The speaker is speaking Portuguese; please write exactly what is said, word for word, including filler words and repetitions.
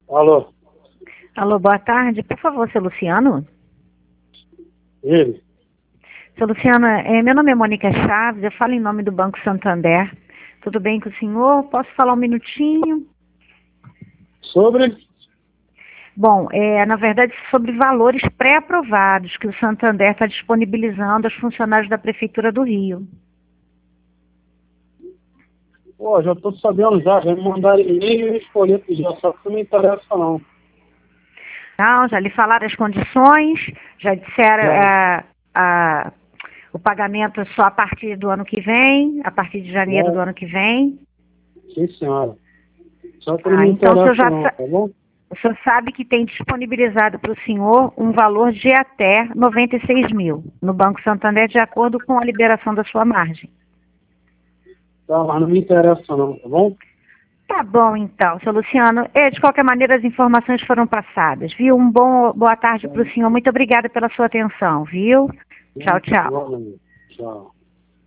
Alô? Alô, boa tarde. Por favor, seu Luciano? Ele? Seu Luciano, é, meu nome é Mônica Chaves, eu falo em nome do Banco Santander. Tudo bem com o senhor? Posso falar um minutinho? Sobre? Bom, é, na verdade, sobre valores pré-aprovados que o Santander está disponibilizando aos funcionários da Prefeitura do Rio. Pô, já tô sabendo já, já me mandaram e-mail e eu escolhi pedir, só que não me interessa não. Não, já lhe falaram as condições, já disseram Já, é, a, o pagamento só a partir do ano que vem, a partir de janeiro do já, ano que vem. sim senhora. Só que não Ah, me então o senhor interessa já não, sa- tá bom? o senhor sabe que tem disponibilizado para o senhor um valor de até noventa e seis mil no Banco Santander, de acordo com a liberação da sua margem. Tá, mas não me interessa não, tá bom? Tá bom, então, seu Luciano. É, de qualquer maneira, as informações foram passadas, viu? Um bom, boa tarde Tá, para o senhor. Muito obrigada pela sua atenção, viu? Tchau, tchau. igualmente. Tchau.